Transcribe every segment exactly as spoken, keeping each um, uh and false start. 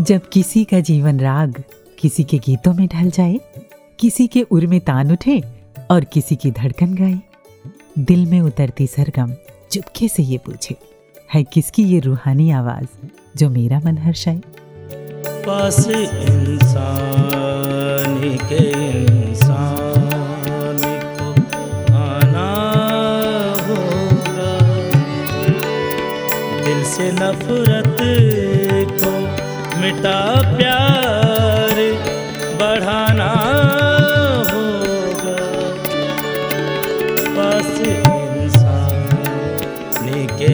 जब किसी का जीवन राग किसी के गीतों में ढल जाए, किसी के उर में तान उठे और किसी की धड़कन गाए, दिल में उतरती सरगम चुपके से ये पूछे, है किसकी ये रूहानी आवाज जो मेरा मन हर्षाए। पास इंसान के इंसान को आना होगा, दिल से नफरत को मिटा प्यार बढ़ाना होगा। पास इंसान के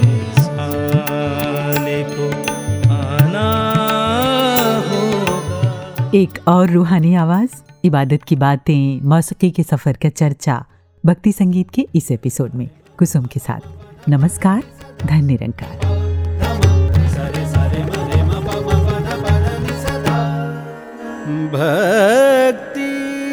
इंसान को आना होगा। एक और रूहानी आवाज, इबादत की बातें, मौसीकी के सफर का चर्चा भक्ति संगीत के इस एपिसोड में कुसुम के साथ। नमस्कार, धन निरंकार। भक्ति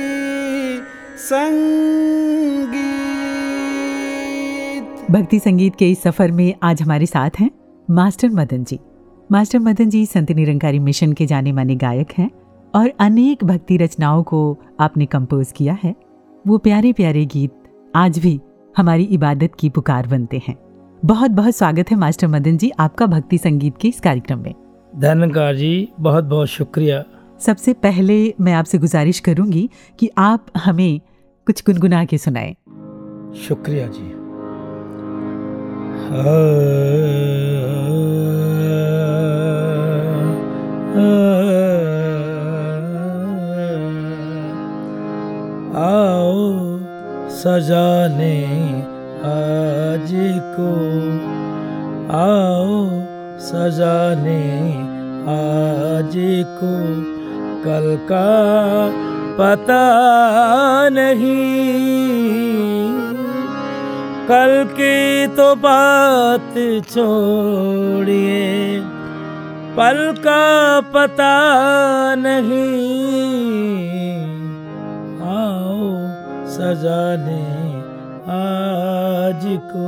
संगीत भक्ति संगीत के इस सफर में आज हमारे साथ हैं master Madan ji. Master Madan ji Sant Nirankari mission के जाने माने गायक हैं और अनेक भक्ति रचनाओं को आपने कंपोज किया है। वो प्यारे प्यारे गीत आज भी हमारी इबादत की पुकार बनते हैं। बहुत बहुत स्वागत है मास्टर मदन जी आपका भक्ति संगीत के इस कार्यक्रम में। धन्यकार जी, बहुत बहुत शुक्रिया। सबसे पहले मैं आपसे गुजारिश करूंगी कि आप हमें कुछ गुनगुना के सुनाएं। शुक्रिया जी। आओ सजाने आज को, आओ सजाने आज को, कल का पता नहीं, कल की तो बात छोड़िए, पल का पता नहीं, आओ सजाने आज को,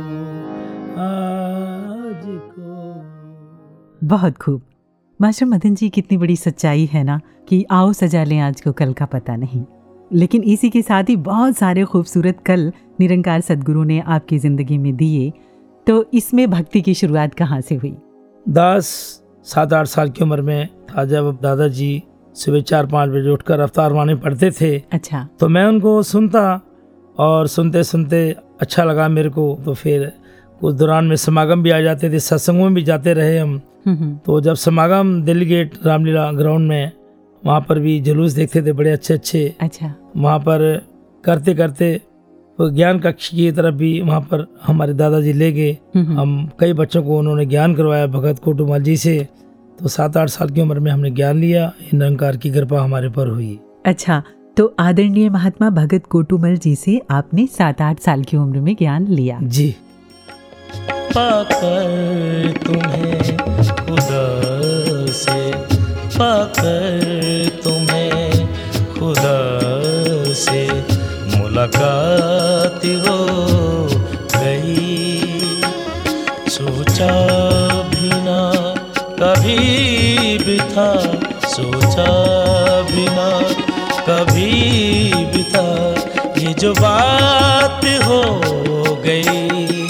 आज को। बहुत खूब मास्टर मदन जी, कितनी बड़ी सच्चाई है ना कि आओ सजा लें आज को, कल का पता नहीं। लेकिन इसी के साथ ही बहुत सारे खूबसूरत कल निरंकार सद्गुरु ने आपकी ज़िंदगी में दिए। तो इसमें भक्ति की शुरुआत कहाँ से हुई? दस सात आठ साल की उम्र में था जब दादाजी सुबह चार पाँच बजे उठकर अवतार वाणी पढ़ते थे। अच्छा। तो मैं उनको सुनता और सुनते सुनते अच्छा लगा मेरे को। तो फिर उस दौरान में समागम भी आ जाते थे, सत्संगों में भी जाते रहे हम। तो जब समागम दिल्ली गेट रामलीला ग्राउंड में, वहाँ पर भी जुलूस देखते थे बड़े अच्छे अच्छे। अच्छा। वहाँ पर करते करते तो ज्ञान कक्ष की तरफ भी वहाँ पर हमारे दादाजी ले गए। हम कई बच्चों को उन्होंने ज्ञान करवाया भगत कोटुमल जी से। तो सात आठ साल की उम्र में हमने ज्ञान लिया, निरंकार की कृपा हमारे पर हुई। अच्छा, तो आदरणीय महात्मा भगत कोटुमल जी से आपने सात आठ साल की उम्र में ज्ञान लिया। जी। पाकर तुम्हें खुदा से, पाकर तुम्हें खुदा से मुलाकात हो गई, सोचा भी ना कभी भी था, सोचा भी ना कभी भी था, ये जो बात हो गई,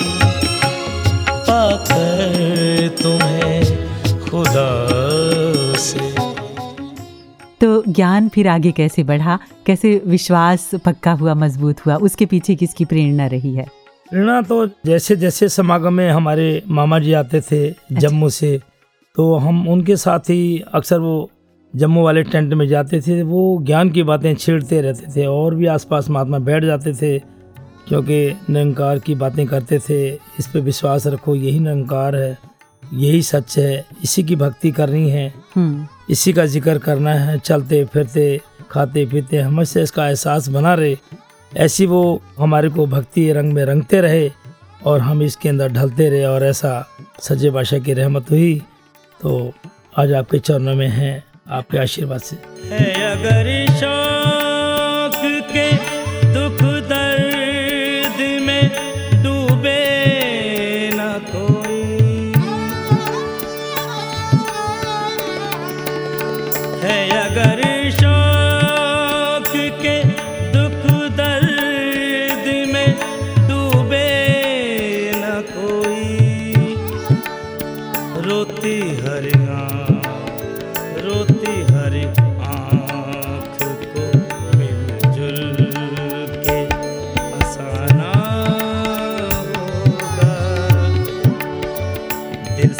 पाकर तुम्हें खुदा से। तो ज्ञान फिर आगे कैसे बढ़ा, कैसे विश्वास पक्का हुआ, मजबूत हुआ, उसके पीछे किसकी प्रेरणा रही है? प्रेरणा तो जैसे जैसे समागम में हमारे मामा जी आते थे। अच्छा। जम्मू से, तो हम उनके साथ ही अक्सर वो जम्मू वाले टेंट में जाते थे। वो ज्ञान की बातें छेड़ते रहते थे और भी आसपास महात्मा बैठ जाते थे, क्योंकि निरंकार की बातें करते थे। इस पे विश्वास रखो, यही निरंकार है, यही सच है, इसी की भक्ति करनी है, इसी का जिक्र करना है, चलते फिरते खाते पीते हमेशा इसका एहसास बना रहे। ऐसी वो हमारे को भक्ति रंग में रंगते रहे और हम इसके अंदर ढलते रहे और ऐसा सच्चे बादशाह की रहमत हुई। तो आज आपके चरणों में है, आपके आशीर्वाद से है। अगर शौक के दुख दर्द में डूबे न कोई,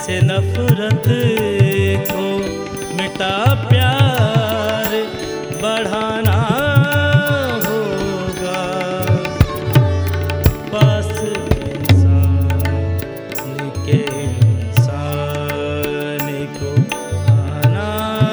से नफरत को मिटा प्यार बढ़ाना होगा, पास इंसान के इंसान को आना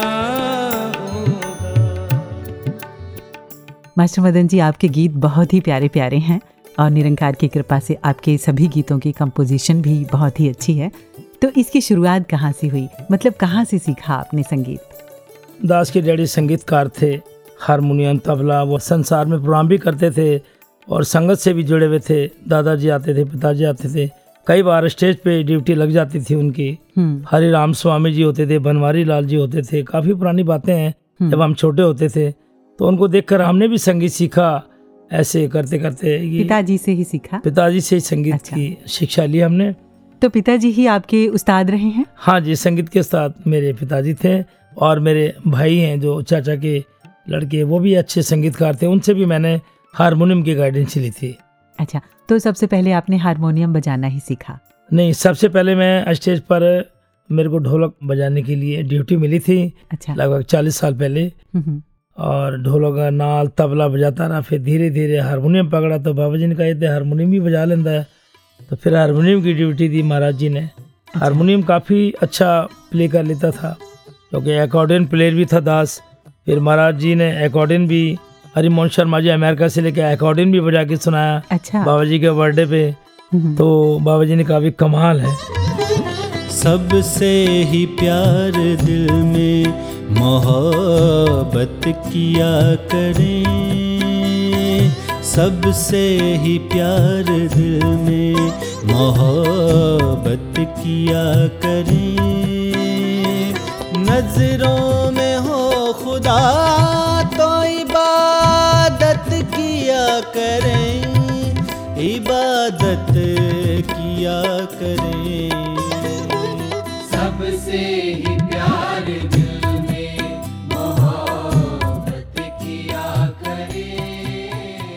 होगा। मास्टर मदन जी, आपके गीत बहुत ही प्यारे प्यारे हैं और निरंकार की कृपा से आपके सभी गीतों की कंपोजिशन भी बहुत ही अच्छी है। तो इसकी शुरुआत कहाँ से हुई, मतलब कहाँ से सीखा आपने संगीत? दास के डैडी संगीतकार थे, हारमोनियम तबला वो संसार में प्रोग्राम भी करते थे और संगत से भी जुड़े हुए थे। दादाजी आते थे, पिताजी आते थे, कई बार स्टेज पे ड्यूटी लग जाती थी उनकी। हरि राम स्वामी जी होते थे, बनवारी लाल जी होते थे, काफ़ी पुरानी बातें हैं जब हम छोटे होते थे। तो उनको देखकर हमने भी संगीत सीखा। ऐसे करते करते पिताजी से ही सीखा? पिताजी से ही संगीत अच्छा। की शिक्षा ली हमने। तो पिताजी ही आपके उस्ताद रहे हैं? हाँ जी, संगीत के उस्ताद मेरे पिताजी थे और मेरे भाई हैं जो चाचा के लड़के, वो भी अच्छे संगीतकार थे। उनसे भी मैंने हारमोनियम की गाइडेंस ली थी। अच्छा, तो सबसे पहले आपने हारमोनियम बजाना ही सीखा? नहीं, सबसे पहले मैं स्टेज पर मेरे को ढोलक बजाने के लिए ड्यूटी मिली थी। अच्छा। लगभग चालीस साल पहले। और ढोलक, नाल, तबला बजाता रहा। फिर धीरे धीरे हारमोनियम पकड़ा तो बाबा जी ने कहा थे हारमोनियम भी बजा लेता है। तो फिर हारमोनियम की ड्यूटी दी महाराज जी ने। अच्छा। हारमोनियम काफ़ी अच्छा प्ले कर लेता था क्योंकि एकॉर्डियन प्लेयर भी था दास। फिर महाराज जी ने एकॉर्डियन भी, हरिमोहन शर्मा जी अमेरिका से लेकर एकॉर्डियन भी बजा के सुनाया। अच्छा। बाबा जी के बर्थडे पे। तो बाबा जी ने काफ़ी कमाल है। सबसे ही प्यार दिल में मोहब्बत किया करें, सबसे ही प्यार दिल में मोहब्बत किया करें। नजरों में हो खुदा तो इबादत किया करें, इबादत किया करें। सबसे ही प्यार दिल में मोहब्बत किया करें।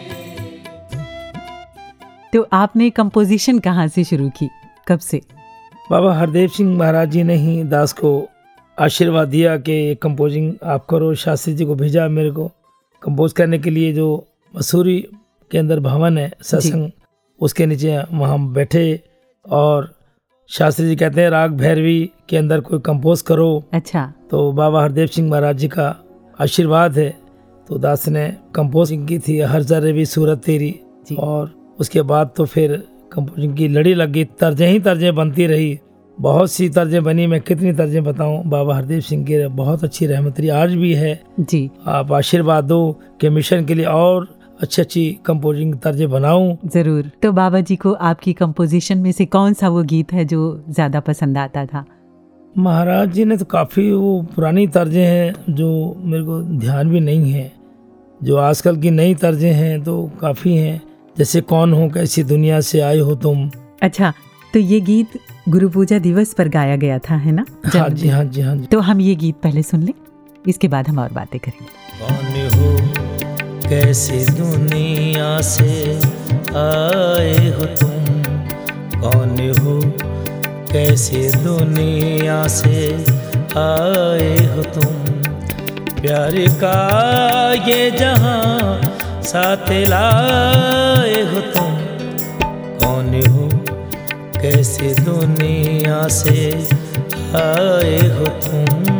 तो आपने कंपोजिशन कहाँ से शुरू की, कब से? बाबा हरदेव सिंह महाराज जी ने ही दास को आशीर्वाद दिया कि कंपोजिंग आप करो। शास्त्री जी को भेजा मेरे को कंपोज करने के लिए। जो मसूरी के अंदर भवन है सत्संग, उसके नीचे वहाँ बैठे और शास्त्री जी कहते हैं राग भैरवी के अंदर कोई कंपोज करो। अच्छा। तो बाबा हरदेव सिंह महाराज जी का आशीर्वाद है। तो दास ने कंपोजिंग की थी हर जर्रे भी सूरत तेरी। और उसके बाद तो फिर कंपोजिंग की लड़ी लग गई, तर्जें ही तर्जें बनती रही। बहुत सी तर्जें बनी, मैं कितनी तर्जें बताऊं। बाबा हरदेव सिंह की बहुत अच्छी रहमत रही, आज भी है जी। आप आशीर्वाद दो कि मिशन के लिए और अच्छी अच्छी कंपोजिंग तर्जें बनाऊं। जरूर। तो बाबा जी को आपकी कंपोजिशन में से कौन सा वो गीत है जो ज्यादा पसंद आता था? महाराज जी ने तो काफ़ी वो पुरानी तर्जें हैं जो मेरे को ध्यान भी नहीं है। जो आजकल की नई तर्जें हैं तो काफ़ी हैं, जैसे कौन हो कैसी दुनिया से आए हो तुम। अच्छा, तो ये गीत गुरु पूजा दिवस पर गाया गया था, है ना? हाँ जी, हाँ जी, हाँ जी। तो हम ये गीत पहले सुन लें, इसके बाद हम और बातें करेंगे। कौन हो कैसी दुनिया से आए हो तुम, कौन हो कैसी दुनिया से आए हो तुम, प्यार का ये जहां साथ लाए हो तुम, कौन हो कैसी दुनिया से आए हो तुम।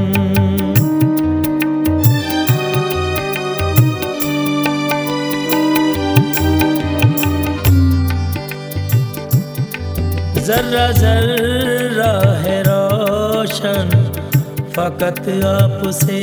जर्रा जर्रा है रोशन फकत आपसे,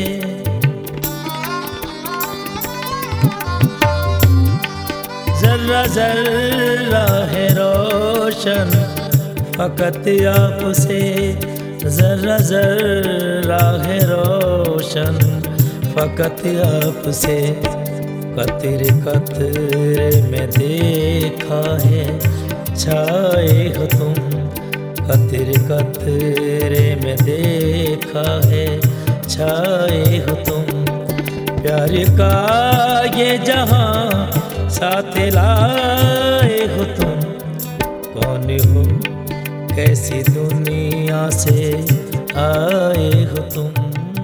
जर्रा जर्रा है रोशन फकत आपसे, जर्रा जर्रा है रोशन फकत आपसे, कतरे कतरे में देखा है छाए हो तुम, कतरे कतरे में देखा है छाए हो तुम, प्यार का ये जहां साथ लाए हो तुम, कौन हो कैसी दुनिया से आए हो तुम।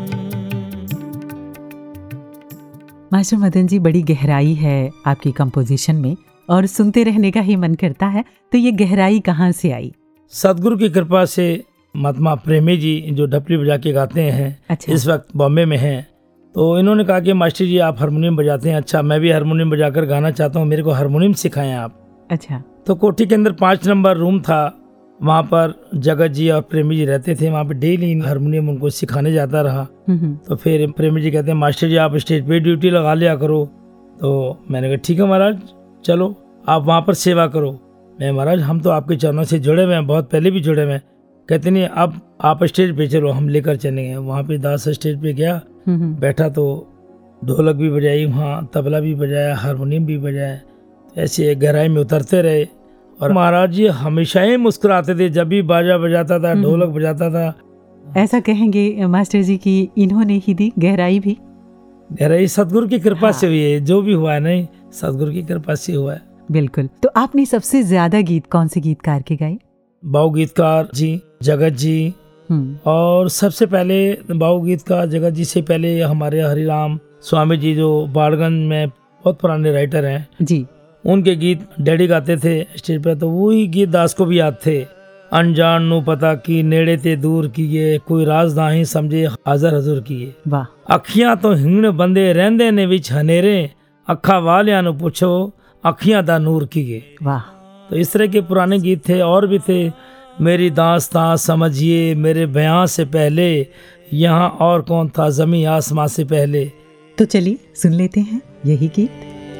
मास्टर मदन जी, बड़ी गहराई है आपकी कंपोजिशन में और सुनते रहने का ही मन करता है। तो ये गहराई कहाँ से आई? सदगुरु की कृपा से महात्मा प्रेमी जी जो ढपली बजा के गाते हैं, अच्छा। इस वक्त बॉम्बे में हैं, तो इन्होंने कहा कि मास्टर जी आप हारमोनियम बजाते हैं, अच्छा मैं भी हारमोनियम बजाकर गाना चाहता हूँ, मेरे को हारमोनियम सिखाएं आप। अच्छा। तो कोठी के अंदर पाँच नंबर रूम था, वहाँ पर जगत जी और प्रेमी जी रहते थे, वहाँ पे डेली हारमोनियम उनको सिखाने जाता रहा। तो फिर प्रेमी जी कहते हैं मास्टर जी आप स्टेज पे ड्यूटी लगा लिया करो। तो मैंने कहा ठीक है महाराज, चलो आप वहाँ पर सेवा करो। मैं महाराज हम तो आपके चरणों से जुड़े हुए हैं, बहुत पहले भी जुड़े हुए हैं। कहते नहीं अब आप स्टेज पे चलो, हम लेकर चलेंगे। वहाँ पे दास स्टेज पे गया, बैठा तो ढोलक भी बजाई, वहाँ तबला भी बजाया, हारमोनियम भी बजाया। ऐसे गहराई में उतरते रहे और महाराज जी हमेशा ही मुस्कुराते थे जब भी बाजा बजाता था, ढोलक बजाता था। ऐसा कहेंगे मास्टर जी कि इन्होंने ही दी गहराई भी? गहराई सदगुरु की कृपा हाँ। से हुई है, जो भी हुआ है नहीं सदगुरु की कृपा से हुआ है। बिल्कुल। तो आपने सबसे ज्यादा गीत कौन से गीतकार के गाए? बाऊ गीतकार जी, जगत जी, और सबसे पहले बाऊ गीतकार जगत जी से पहले हमारे हरिराम स्वामी जी जो बाड़गंज में बहुत पुराने राइटर हैं जी, उनके गीत डैडी गाते थे स्टेज पे। तो वही गीत दास को भी याद थे। अनजान नु पता की नेड़े ते दूर किए, कोई राज नाही समझे हाजर हजूर किए। वाह। अखियां तो हिंगण बंदे रहंदे ने विच हनेरे, अखा वालियां नु पूछो अखियां दा नूर किए। वाह। तो इस तरह के पुराने गीत थे और भी थे। मेरी दास्तां समझिए मेरे बयां से पहले, यहाँ और कौन था जमी आसमां से पहले। तो चलिए सुन लेते हैं यही गीत।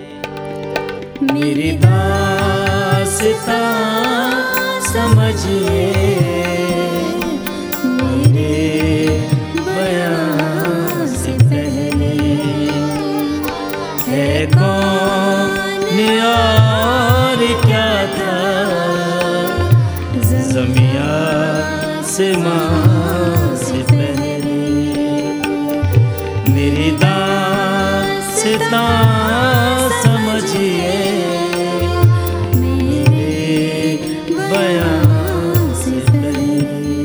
मेरी दास्तां समझिए मेरे बयां से पहले, है कौन और क्या था ज़मीं आसमां से पहले। मेरी दास्तां समझिए मेरे बयां से पहले।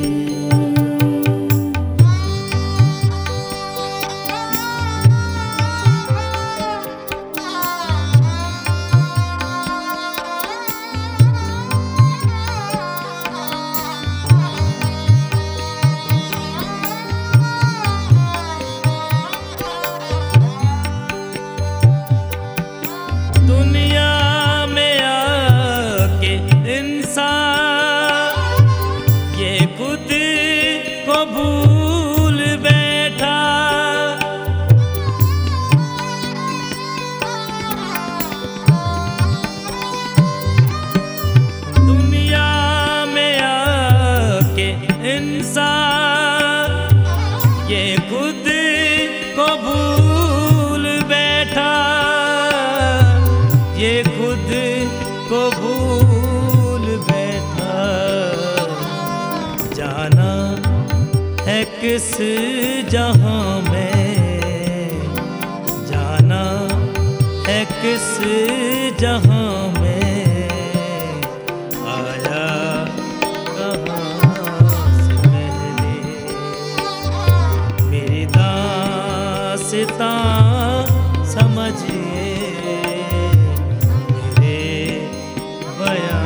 किस जहां में जाना है, किस जहां में आया कहां से पहले। मेरी दास्तां समझिए मेरे बयां।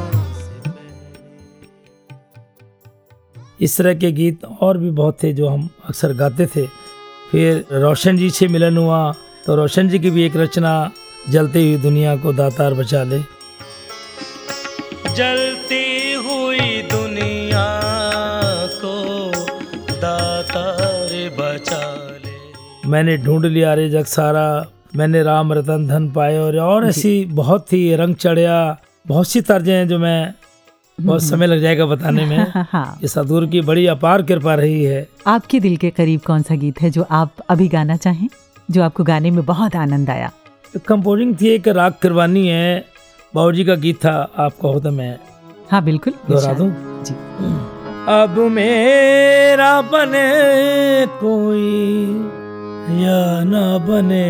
इस तरह के गीत और भी बहुत थे जो हम अक्सर गाते थे। फिर रोशन जी से मिलन हुआ तो रोशन जी की भी एक रचना जलती हुई दुनिया को दातार बचा ले। जलती हुई दुनिया को दातार बचा ले। मैंने ढूंढ लिया रे जग सारा, मैंने राम रतन धन पाए। और और ऐसी बहुत थी, रंग चढ़िया, बहुत सी तर्जें हैं जो मैं बहुत समय लग जाएगा बताने में। हाँ, हाँ। ये सदगुरु की बड़ी अपार कृपा रही है। आपके दिल के करीब कौन सा गीत है जो आप अभी गाना चाहें, जो आपको गाने में बहुत आनंद आया? कंपोजिंग थी एक राग किरवानी है, बाबू जी का गीत था, आप कहो तो मैं हाँ बिल्कुल दोहरा दूं जी। अब मेरा बने कोई या ना बने,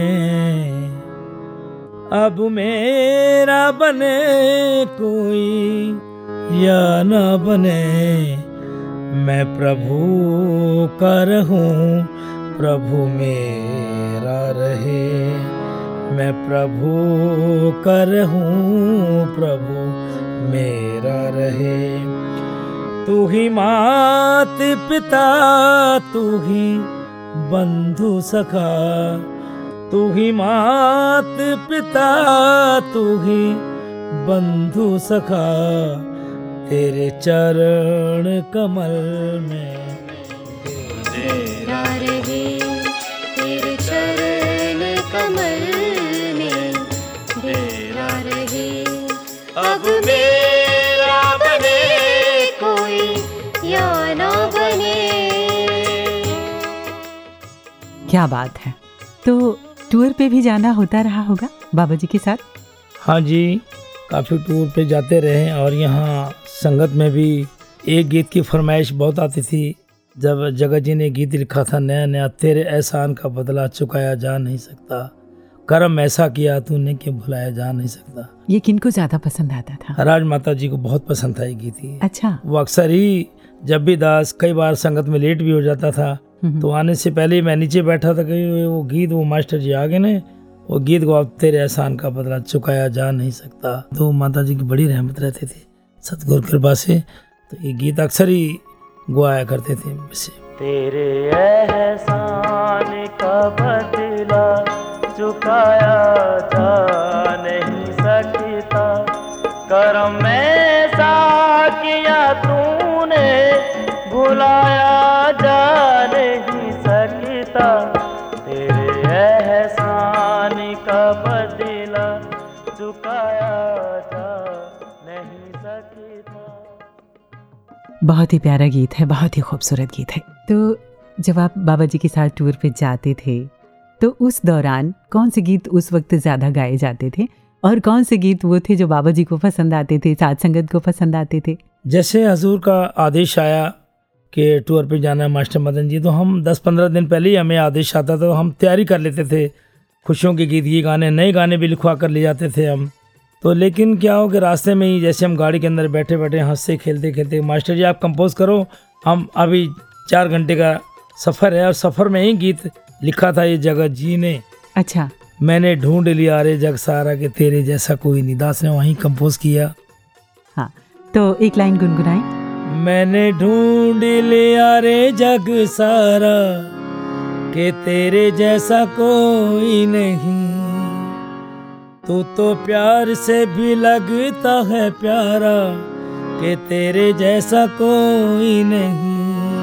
अब मेरा बने कोई या न बने, मैं प्रभु का रहूं, प्रभु मेरा रहे। मैं प्रभु का रहूं, प्रभु मेरा रहे। तू ही मात पिता, तू ही बंधु सखा, तू ही मात पिता, तू ही बंधु सखा, तेरे चरण कमल में तेरा रहे, तेरे चरण कमल में तेरा रहे। अब मेरा बने कोई या ना बने। क्या बात है। तो टूर पे भी जाना होता रहा होगा बाबा जी के साथ? हाँ जी, काफ़ी टूर पे जाते रहे और यहाँ संगत में भी एक गीत की फरमाइश बहुत आती थी। जब जगत जी ने गीत लिखा था नया नया, तेरे एहसान का बदला चुकाया जा नहीं सकता, कर्म ऐसा किया तूने कि भुलाया जा नहीं सकता। ये किनको ज्यादा पसंद आता था? राजमाता जी को बहुत पसंद था ये गीत ही। अच्छा। वो अक्सर ही जब भी दास कई बार संगत में लेट भी हो जाता था तो आने से पहले ही मैं नीचे बैठा था कि वो गीत वो मास्टर जी आगे ने वो गीत को, अब तेरे एहसान का बदला चुकाया जा नहीं सकता। तो माता जी की बड़ी रहमत रहती थी सतगुरु कृपा से, तो ये गीत अक्सर ही गुआया करते थे मुझसे। तेरे एहसान का बदला चुकाया जा नहीं सकता, करम ऐसा किया तूने भुलाया जा नहीं सकता। तेरे एहसान का बदला चुकाया जा नहीं सकता। बहुत ही प्यारा गीत है, बहुत ही खूबसूरत गीत है। तो जब आप बाबा जी के साथ टूर पे जाते थे तो उस दौरान कौन से गीत उस वक्त ज़्यादा गाए जाते थे और कौन से गीत वो थे जो बाबा जी को पसंद आते थे, साथ संगत को पसंद आते थे? जैसे हजूर का आदेश आया कि टूर पे जाना है मास्टर मदन जी, तो हम दस पंद्रह दिन पहले ही हमें आदेश आता था, तो हम तैयारी कर लेते थे। खुशियों के गीत, ये गाने, नए गाने भी लिखवा कर ले जाते थे हम। तो लेकिन क्या हो कि रास्ते में ही जैसे हम गाड़ी के अंदर बैठे बैठे हंसते खेलते खेलते, मास्टर जी आप कंपोज करो, हम अभी चार घंटे का सफ़र है, और सफ़र में ही गीत लिखा था ये जगत जी ने। अच्छा। मैंने ढूंढ लिया रे जग सारा के तेरे जैसा कोई नहीं, दास ने वहीं कंपोज किया। हाँ, तो एक लाइन गुनगुनाई। मैंने ढूंढ लिया रे जग सारा के तेरे जैसा कोई नहीं, तू तो प्यार से भी लगता है प्यारा के तेरे जैसा कोई नहीं,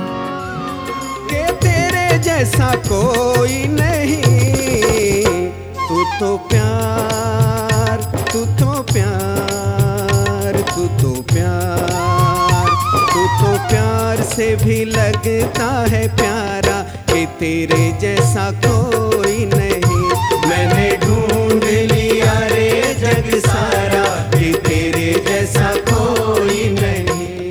के तेरे जैसा कोई नहीं, तू तो प्यार, तू तो प्यार, तू तो प्यार, तू तो प्यार से भी लगता है प्यारा कि तेरे जैसा कोई नहीं। मैंने ढूंढ लिया रे जग सारा कि तेरे जैसा कोई नहीं।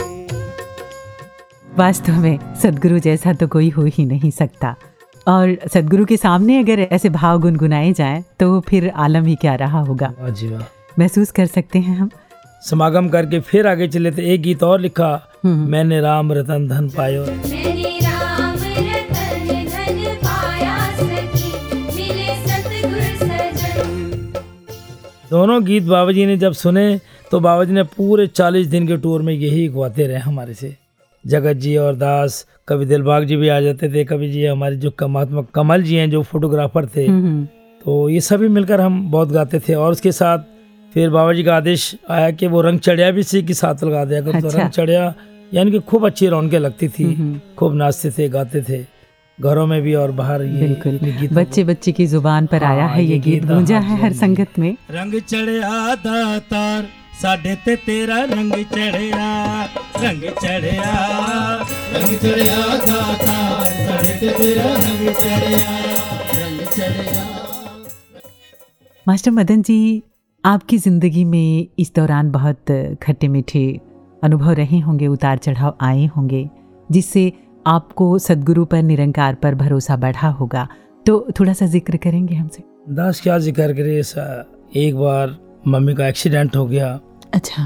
वास्तव में सदगुरु जैसा तो कोई हो ही नहीं सकता, और सदगुरु के सामने अगर ऐसे भाव गुनगुनाए जाएं तो फिर आलम ही क्या रहा होगा। वाह जी वाह। महसूस कर सकते हैं हम। समागम करके फिर आगे चले थे, एक गीत और लिखा, मैंने राम रतन धन पायो। मैंने राम रतन धन पाया सखी, मिले सतगुर सजन। दोनों गीत बाबा जी ने जब सुने तो बाबा जी ने पूरे चालीस दिन के टूर में यही गवाते रहे हमारे से। जगत जी और दास, कभी दिलबाग जी भी आ जाते थे, कभी जी हमारे जो महात्मा कमल जी हैं जो फोटोग्राफर थे, तो ये सभी मिलकर हम बहुत गाते थे। और उसके साथ फिर बाबा जी का आदेश आया कि वो रंग चढ़िया भी इसी के साथ लगा दिया करो। अच्छा। तो रंग चढ़िया यानी कि खूब अच्छी रौनकें लगती थी, खूब नाचते थे, गाते थे, घरों में भी और बाहर। ये बिल्कुल, बच्चे बच्चे की जुबान पर आया है ये गीत, गूंजा है हर संगत में। रंग चढ़िया दातार साडे ते तेरा रंग चढ़िया, रंग चढ़िया, रंग चढ़िया दातार साडे ते तेरा रंग चढ़िया, रंग चढ़िया। मास्टर मदन जी, आपकी ज़िंदगी में इस दौरान बहुत खट्टे मीठे अनुभव रहे होंगे, उतार चढ़ाव आए होंगे, जिससे आपको सद्गुरु पर, निरंकार पर भरोसा बढ़ा होगा। तो थोड़ा सा जिक्र करेंगे हमसे? दास क्या जिक्र करे, एक बार मम्मी का एक्सीडेंट हो गया। अच्छा।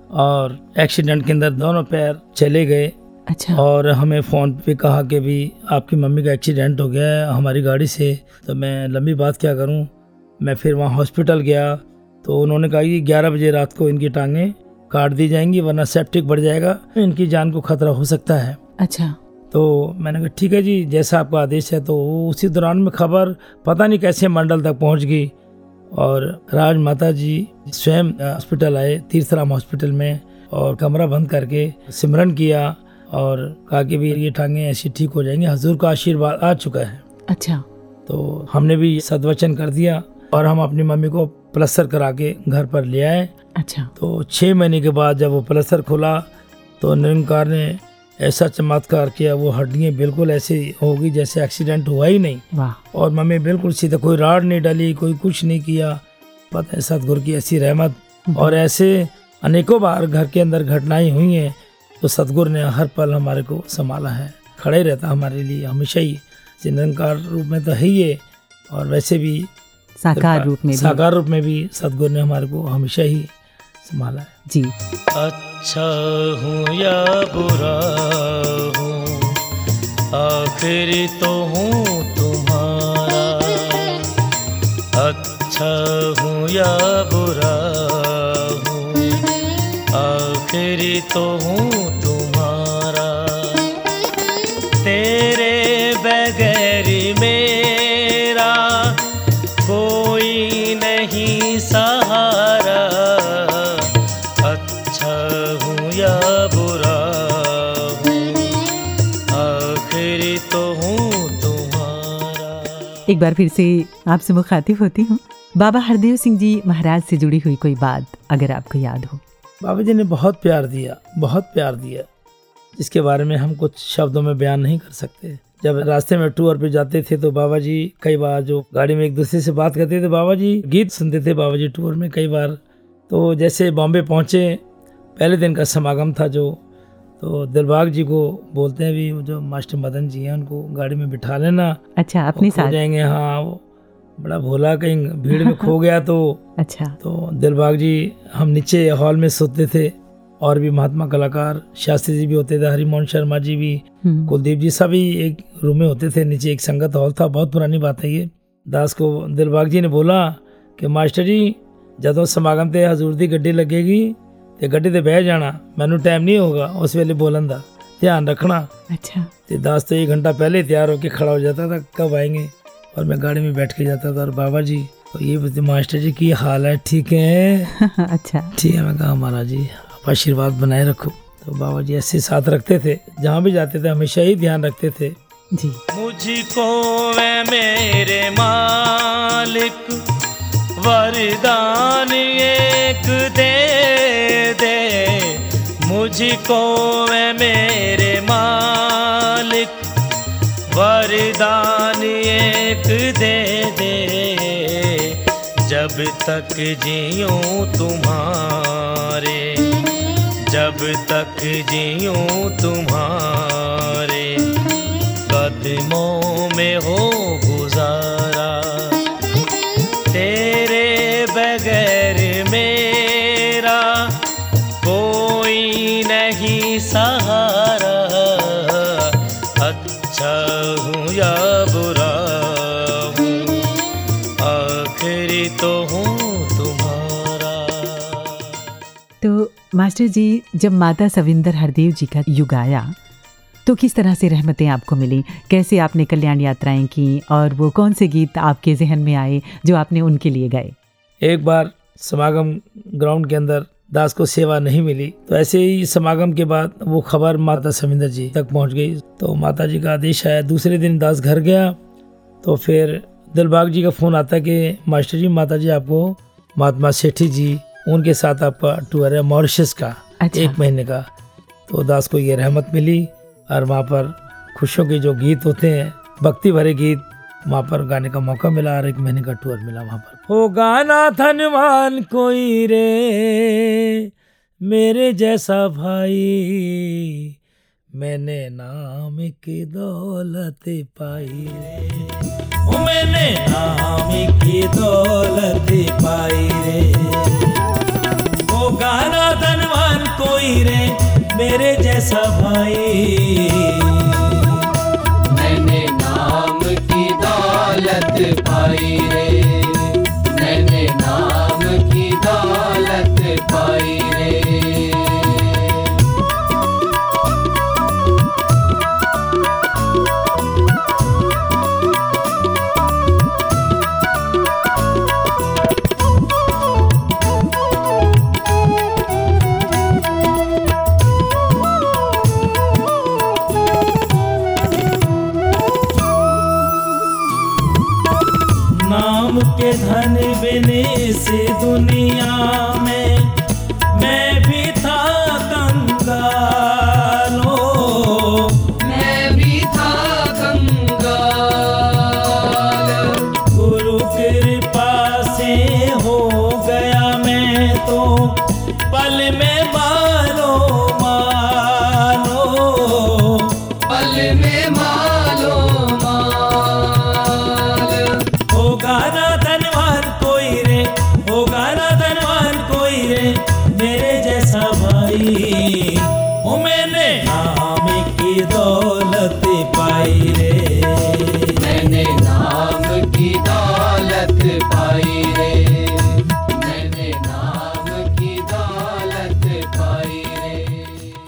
और एक्सीडेंट के अंदर दोनों पैर चले गए। अच्छा। और हमें फ़ोन पे कहा कि भी आपकी मम्मी का एक्सीडेंट हो गया है हमारी गाड़ी से। तो मैं लंबी बात क्या करूं, मैं फिर वहां हॉस्पिटल गया तो उन्होंने कहा कि ग्यारह बजे रात को इनकी टांगें काट दी जाएंगी वरना सेप्टिक बढ़ जाएगा, इनकी जान को खतरा हो सकता है। अच्छा। तो मैंने कहा ठीक है जी, जैसा आपका आदेश है। तो उसी दौरान में खबर पता नहीं कैसे मंडल तक पहुंच गई और राज माता जी स्वयं हॉस्पिटल आए, तीर्थराम हॉस्पिटल में, और कमरा बंद करके सिमरन किया और कहा कि भी ये टांगें ऐसी ठीक हो जाएंगी, हजूर का आशीर्वाद आ चुका है। अच्छा। तो हमने भी सद्वचन कर दिया और हम अपनी मम्मी को प्लस्तर करा के घर पर ले आए। अच्छा। तो छः महीने के बाद जब वो प्लस्तर खोला तो निरंकार ने ऐसा चमत्कार किया, वो हड्डियाँ बिल्कुल ऐसे हो गई जैसे एक्सीडेंट हुआ ही नहीं। वाह। और मम्मी बिल्कुल सीधा, कोई राड नहीं डाली, कोई कुछ नहीं किया। पता है सतगुरु की ऐसी रहमत। और ऐसे अनेकों बार घर के अंदर घटनाएं हुई हैं तो सतगुरु ने हर पल हमारे को संभाला है, खड़े रहता हमारे लिए हमेशा ही। निरंकार रूप में तो है ही है और वैसे भी साकार रूप में भी साकार रूप में भी सतगुरु ने हमारे को हमेशा ही संभाला है जी। अच्छा हूँ या बुरा हूँ आखिर तो हूँ तुम्हारा, अच्छा हूँ या बुरा हूँ आखिर तो हूँ तुम्हारा, तेरे बगैर मेरा कोई नहीं सहारा, अच्छा हूँ या बुरा हूँ आखिर तो हूँ तुम्हारा। एक बार फिर से आपसे मुखातिब होती हूँ। बाबा हरदेव सिंह जी महाराज से जुड़ी हुई कोई बात अगर आपको याद हो। बाबा जी ने बहुत प्यार दिया, बहुत प्यार दिया, जिसके बारे में हम कुछ शब्दों में बयान नहीं कर सकते। जब रास्ते में टूर पे जाते थे तो बाबा जी कई बार जो गाड़ी में एक दूसरे से बात करते थे, बाबा जी गीत सुनते थे बाबा जी टूर में कई बार। तो जैसे बॉम्बे पहुँचे, पहले दिन का समागम था जो, तो दिलबाग जी को बोलते हैं भी जो मास्टर मदन जी हैं उनको गाड़ी में बिठा लेना। अच्छा, अपने साथ जाएंगे। हाँ, वो बड़ा भोला, कहीं भीड़ में खो गया तो अच्छा। तो दिलबाग जी, हम नीचे हॉल में सोते थे और भी महात्मा कलाकार शास्त्री जी भी होते थे, हरिमोहन शर्मा जी भी, कुलदीप जी, सभी एक रूम में होते थे। नीचे एक संगत हॉल था, बहुत पुरानी बात है ये। दास को दिलबाग जी ने बोला कि मास्टर जी जदों समागम ते हजूर दी गड्डी लगेगी ते गड्डी ते बह जाना, मैनू टाइम नहीं होगा उस वेले बोलन दा, ध्यान रखना। अच्छा। ते दास तो एक घंटा पहले तैयार होके खड़ा हो जाता था कब आएंगे, और मैं गाड़ी में बैठ के जाता था। और बाबा जी तो ये बोलते, मास्टर जी की हाल है, ठीक है? अच्छा, ठीक है। मैं कहा महाराज जी आप आशीर्वाद बनाए रखो। तो बाबा जी ऐसे साथ रखते थे, जहाँ भी जाते थे हमेशा ही ध्यान रखते थे जी। मुझको वे मेरे मालिक वरदान एक दे दे, मुझको वे मेरे मालिक वरदान एक दे दे, जब तक जीऊं तुम्हारे, जब तक जीऊं तुम्हारे कदमों में हो गुजारा, तेरे बगैर मेरा कोई नहीं सहारा, अच्छा हूँ या बुरा हूँ आखिर तो हूँ तुम्हारा। तो मास्टर जी, जब माता सविंदर हरदेव जी का युग आया तो किस तरह से रहमतें आपको मिली, कैसे आपने कल्याण यात्राएं की, और वो कौन से गीत आपके जहन में आए जो आपने उनके लिए गाए? एक बार समागम ग्राउंड के अंदर दास को सेवा नहीं मिली, तो ऐसे ही समागम के बाद वो खबर माता सविंदर जी तक पहुंच गई। तो माता जी का आदेश आया, दूसरे दिन दास घर गया तो फिर दिलबाग जी का फ़ोन आता कि मास्टर जी माता जी आपको महात्मा सेठी जी उनके साथ आपका टूर है मॉरिशस का। अच्छा। एक महीने का। तो दास को ये रहमत मिली और वहाँ पर खुशियों के जो गीत होते हैं, भक्ति भरे गीत, वहाँ पर गाने का मौका मिला और एक महीने का टूर मिला वहाँ पर। हो गाना धनवान कोई रे मेरे जैसा भाई, मैंने नाम की दौलत पाई रे, ओ मैंने नाम की दौलत पाई रे, हो गाना धनवान मेरे जैसा भाई। मैंने नाम की दौलत पाई रे, मैंने नाम की दौलत पाई रे। नाम के धन बिने से दुनिया में मैं भी था कंगाल हो, मैं भी था कंगाल। गुरु कृपा से हो गया मैं तो पल में मालो मालो, पल में मालो माल। होगा ना धनवान कोई रे, होगा ना धनवान कोई रे, मेरे जैसा भाई। ओ मैंने नाम की दौलत पाई रे, मैंने नाम की दौलत पाई रे, मैंने नाम की दौलत पाई रे।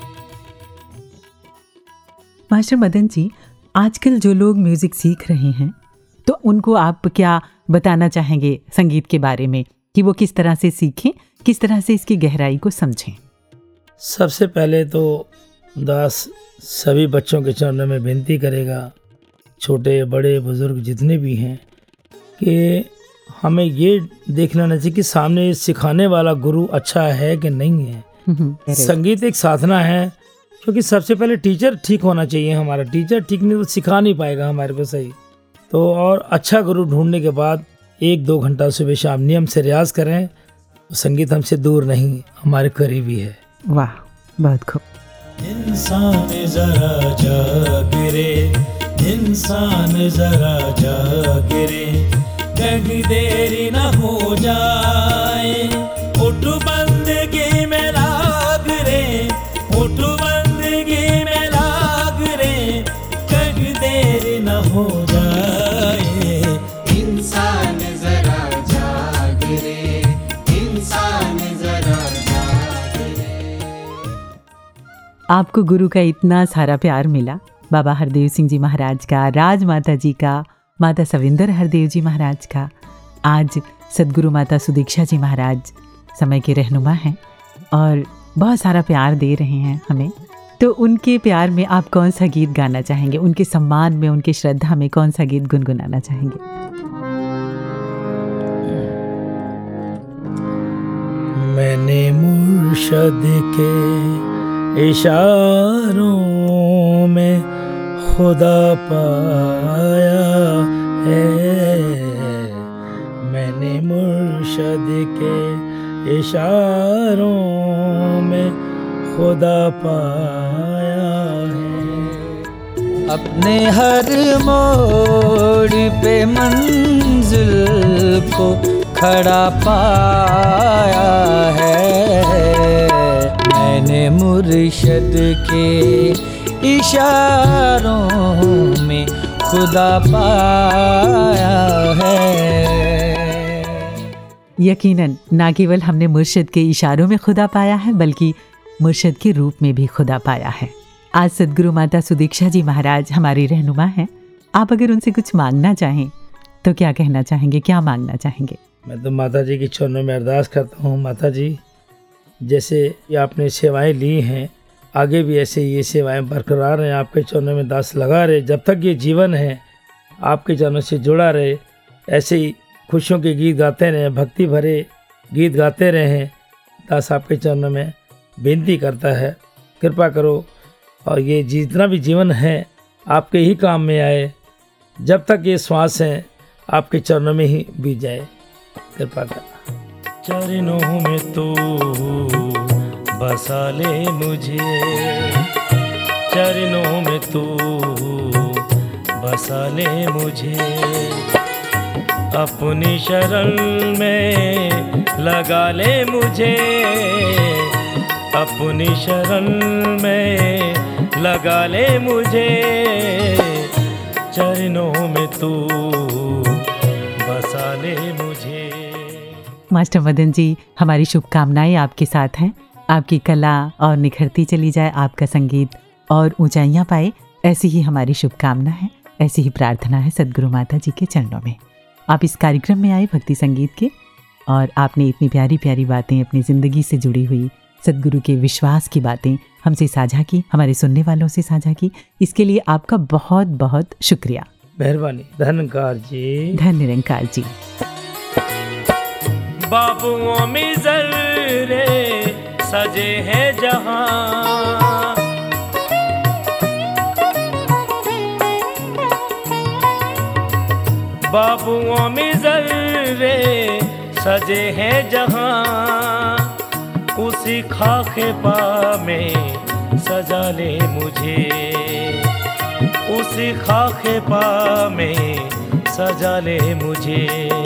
मास्टर मदन जी, आजकल जो लोग म्यूजिक सीख रहे हैं तो उनको आप क्या बताना चाहेंगे संगीत के बारे में कि वो किस तरह से सीखें, किस तरह से इसकी गहराई को समझें? सबसे पहले तो दास सभी बच्चों के चरणों में विनती करेगा, छोटे बड़े बुजुर्ग जितने भी हैं, कि हमें ये देखना नहीं चाहिए कि सामने सिखाने वाला गुरु अच्छा है कि नहीं है। संगीत एक साधना है, क्योंकि सबसे पहले टीचर ठीक होना चाहिए। हमारा टीचर ठीक नहीं तो सिखा नहीं पाएगा हमारे को सही। तो और अच्छा गुरु ढूंढने के बाद एक दो घंटा सुबह शाम नियम से रियाज करें तो संगीत हमसे दूर नहीं, हमारे करीबी है। वाह, बहुत खूब। इंसान जरा जाग रे, इंसान जरा जाग रे, कहीं देरी न हो जाए, उठ बंदगी में लाग रे, उठ बंदगी में लाग रे, कहीं देरी न हो जाए। इंसान जरा जाग रे, इंसान जरा जाग रे। आपको गुरु का इतना सारा प्यार मिला, बाबा हरदेव सिंह जी महाराज का, राज माता जी का, माता सविंदर हरदेव जी महाराज का, आज सदगुरु माता सुदीक्षा जी महाराज समय के रहनुमा हैं और बहुत सारा प्यार दे रहे हैं हमें। तो उनके प्यार में आप कौन सा गीत गाना चाहेंगे? उनके सम्मान में, उनके श्रद्धा में कौन सा गीत गुनगुनाना चाहेंगे? मैंने मुर्शद के इशारों में खुदा पाया है, मैंने मुर्शद के इशारों में खुदा पाया है। अपने हर मोड़ पे मंजिल को खड़ा पाया है, मैंने मुर्शद के इशारों में खुदा पाया है। यकीनन ना केवल हमने मुर्शिद के इशारों में खुदा पाया है, बल्कि मुर्शिद के रूप में भी खुदा पाया है। आज सदगुरु माता सुदीक्षा जी महाराज हमारी रहनुमा हैं। आप अगर उनसे कुछ मांगना चाहें तो क्या कहना चाहेंगे, क्या मांगना चाहेंगे? मैं तो माता जी की चरणों में अरदास करता हूँ, माता जी जैसे ये आपने सेवाएं ली हैं, आगे भी ऐसे ये सेवाएं बरकरार रहें, आपके चरणों में दास लगा रहे, जब तक ये जीवन है आपके चरणों से जुड़ा रहे, ऐसे ही खुशियों के गीत गाते रहें, भक्ति भरे गीत गाते रहें। दास आपके चरणों में विनती करता है, कृपा करो और ये जितना भी जीवन है आपके ही काम में आए, जब तक ये श्वास है आपके चरणों में ही बीत जाए, कृपा करना। चरणों में तो बसा ले मुझे, चरणों में तो बसा ले मुझे, अपनी शरण में लगा ले मुझे, अपनी शरण में लगा ले मुझे, चरणों में तू बसा ले मुझे। मास्टर मदन जी, हमारी शुभकामनाएं आपके साथ हैं। आपकी कला और निखरती चली जाए, आपका संगीत और ऊंचाइयां पाए, ऐसी ही हमारी शुभकामना है, ऐसी ही प्रार्थना है सद्गुरु माता जी के चरणों में। आप इस कार्यक्रम में आए भक्ति संगीत के, और आपने इतनी प्यारी प्यारी बातें अपनी ज़िंदगी से जुड़ी हुई सद्गुरु के विश्वास की बातें हमसे साझा की, हमारे सुनने वालों से साझा की। इसके लिए आपका बहुत बहुत शुक्रिया। मेहरबानी, धन्यकार जी, धन्य निरंकार जी। बाबुओं में जर्रे सजे हैं जहां, बाबुओं में जर्रे सजे हैं जहां, उसी खाके पा में सजा ले मुझे, उसी खाके पा में सजा ले मुझे।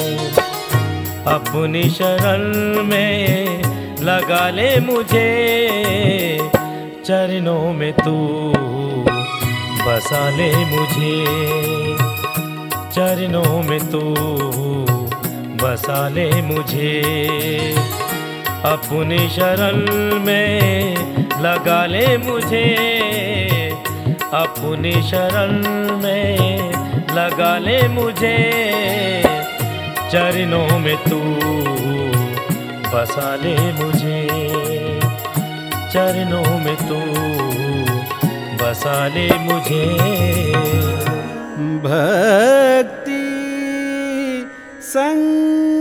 अपनी शरण में लगा ले मुझे, चरणों में तू बसा ले मुझे, चरणों में तू बसा ले मुझे। अपनी शरण में लगा ले मुझे, अपनी शरण में लगा ले मुझे, चरणों में तू बसा ले मुझे, चरणों में तू बसा ले मुझे। भक्ति संग